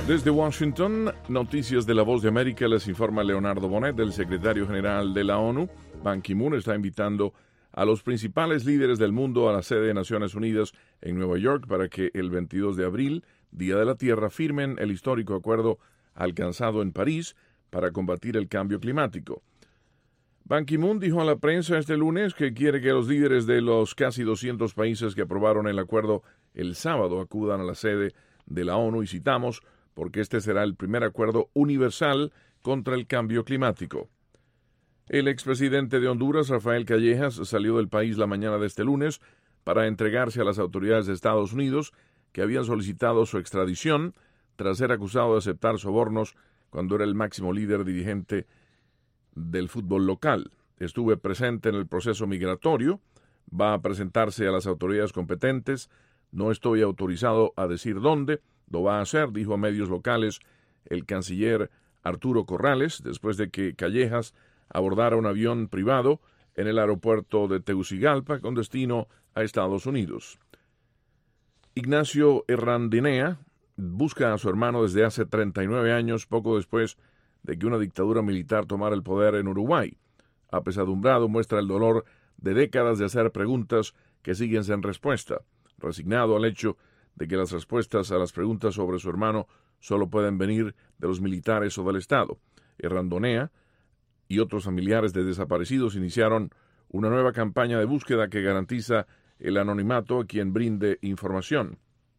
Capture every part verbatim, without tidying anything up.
Desde Washington, Noticias de la Voz de América, les informa Leonardo Bonet. El secretario general de la ONU, Ban Ki-moon, está invitando a los principales líderes del mundo a la sede de Naciones Unidas en Nueva York para que el veintidós de abril, Día de la Tierra, firmen el histórico acuerdo alcanzado en París para combatir el cambio climático. Ban Ki-moon dijo a la prensa este lunes que quiere que los líderes de los casi doscientos países que aprobaron el acuerdo el sábado acudan a la sede de la ONU, y citamos, porque este será el primer acuerdo universal contra el cambio climático. El expresidente de Honduras, Rafael Callejas, salió del país la mañana de este lunes para entregarse a las autoridades de Estados Unidos, que habían solicitado su extradición tras ser acusado de aceptar sobornos cuando era el máximo líder dirigente del fútbol local. Estuve presente en el proceso migratorio, va a presentarse a las autoridades competentes, no estoy autorizado a decir dónde, lo va a hacer, dijo a medios locales el canciller Arturo Corrales, después de que Callejas abordara un avión privado en el aeropuerto de Tegucigalpa con destino a Estados Unidos. Ignacio Errandinea busca a su hermano desde hace treinta y nueve años, poco después de que una dictadura militar tomara el poder en Uruguay. Apesadumbrado, muestra el dolor de décadas de hacer preguntas que siguen sin respuesta, resignado al hecho de que las respuestas a las preguntas sobre su hermano solo pueden venir de los militares o del Estado. Errandonea y otros familiares de desaparecidos iniciaron una nueva campaña de búsqueda que garantiza el anonimato a quien brinde información.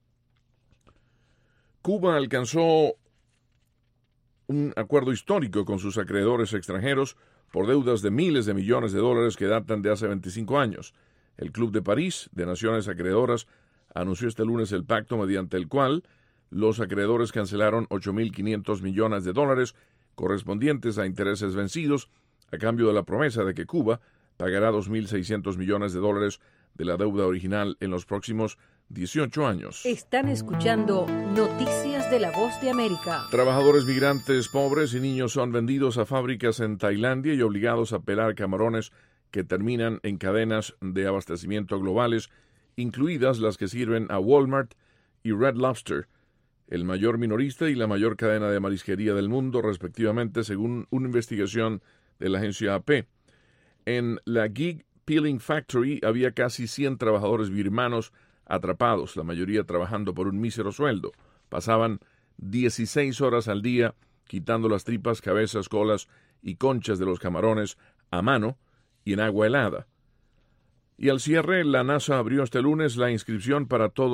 Cuba alcanzó un acuerdo histórico con sus acreedores extranjeros por deudas de miles de millones de dólares que datan de hace veinticinco años. El Club de París, de naciones acreedoras, anunció este lunes el pacto mediante el cual los acreedores cancelaron ocho mil quinientos millones de dólares correspondientes a intereses vencidos, a cambio de la promesa de que Cuba pagará dos mil seiscientos millones de dólares de la deuda original en los próximos dieciocho años. Están escuchando Noticias de la Voz de América. Trabajadores migrantes pobres y niños son vendidos a fábricas en Tailandia y obligados a pelar camarones que terminan en cadenas de abastecimiento globales, incluidas las que sirven a Walmart y Red Lobster, el mayor minorista y la mayor cadena de marisquería del mundo, respectivamente, según una investigación de la agencia A P. En la Gig Peeling Factory había casi cien trabajadores birmanos atrapados, la mayoría trabajando por un mísero sueldo. Pasaban dieciséis horas al día quitando las tripas, cabezas, colas y conchas de los camarones a mano y en agua helada. Y al cierre, la NASA abrió este lunes la inscripción para todo